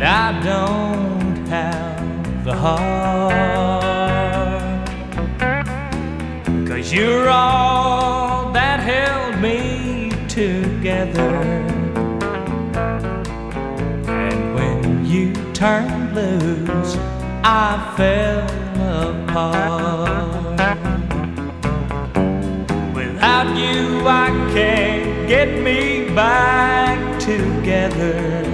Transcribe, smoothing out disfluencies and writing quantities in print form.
but I don't have the heart. 'Cause you're all that held me together, and when you turned loose, I fell apart. Without you, I can't get me back together.